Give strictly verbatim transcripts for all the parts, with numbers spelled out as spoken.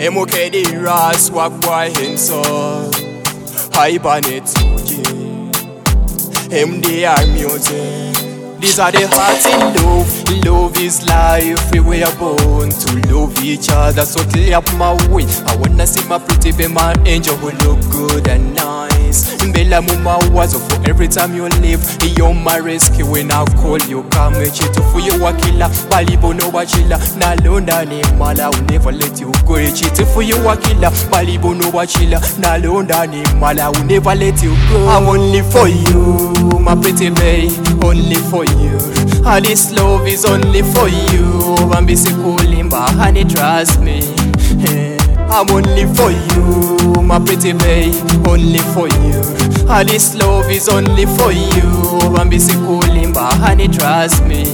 Emo ke di ras wak boy himself. Hibernate, yeah. M D R music. These are the hearts in love. Love is life. We were born to love each other. So clear up my way. I wanna see my pretty baby, my angel who look good and nice. Bella mama was for every time you leave. You're my rescue when I call you. Come and cheat for you a killer. Balibo no wachilla. Na londa ni mala. Will never let you go. Cheat for you a killer. Balibo no wachilla. Na londa ni mala. Will never let you go. I'm only for you, my pretty babe. Only for you. All this love is only for you. I'm busy calling, but honey, trust me. I'm only for you, my pretty babe. Only for you. All this love is only for you. I'm busy calling, but honey, trust me.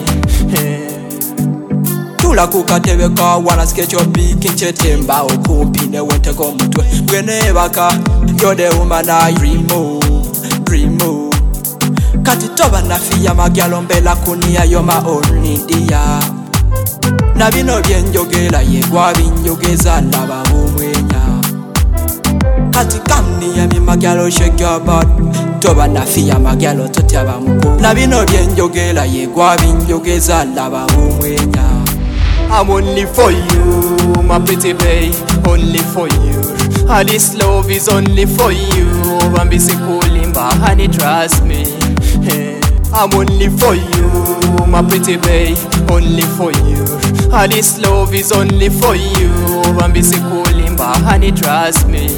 Tula kukatebe kwa wana sketch of picking chetemba okumpi ne wente ko mutwe gwene baka you're the woman I dream of, dream of. Kati toba na fiya magyalo mbela kunia yo ma only dear. Na bino byenjogera yegwa binjogeza ndaba bumwenya. Kati kamni ya mi magyalo shake your butt. Toba na fiya magyalo totyaba muko. Na bino byenjogera yegwa binjogeza ndaba bumwenya. I'm only for you, my pretty babe. Only for you. All this love is only for you. I'm busy calling, but honey, trust me. I'm only for you, my pretty babe. Only for you. All this love is only for you. I'm busy calling, but honey, trust me.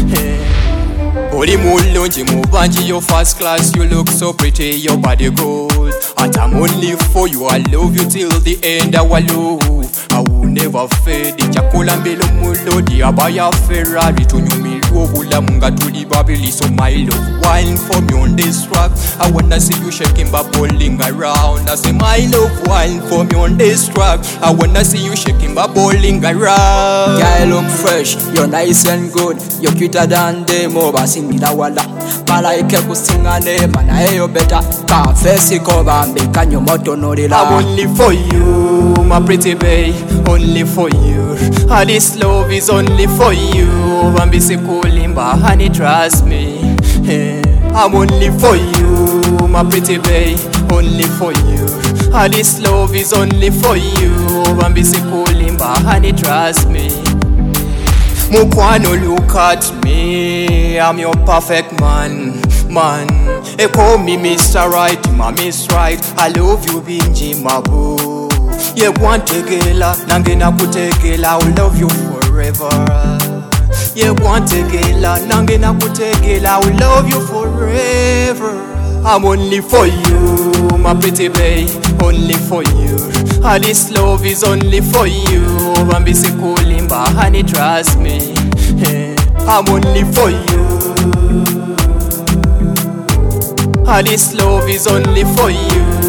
Oli mulungi mubanji, your first class, you look so pretty, your body gold. And I'm only for you, I love you till the end of our love. I will never fade. Chakula mbele mulodi, abaya Ferrari. Tunyumiru obula munga tuli babili. So my love, wine for me on this track. I wanna see you shaking bubbling around. I say my love, wine for me on this track. I wanna see you shaking bubbling around. Yeah, you look fresh, you're nice and good. You're cuter than them over singila wala. Malaike kusinga nema na eyo better. Ka fesi koba mbeka nyomoto norila. I'm only for you, my pretty babe. Only for you. All this love is only for you. I'm busy calling, but honey, trust me. I'm only for you, my pretty babe. Only for you. All this love is only for you. I'm busy calling, but honey, trust me. Mukwano, look at me. I'm your perfect man, man. They call me Mister Right, my Miss Right. I love you, Binji, my boo. You want to gela, nangena kutegela. I will love you forever. You want to gela, nangena kutegela. I will love you forever. I'm only for you, my pretty babe. Only for you. All this love is only for you. I'm busy calling, but honey, trust me. I'm only for you. All this love is only for you.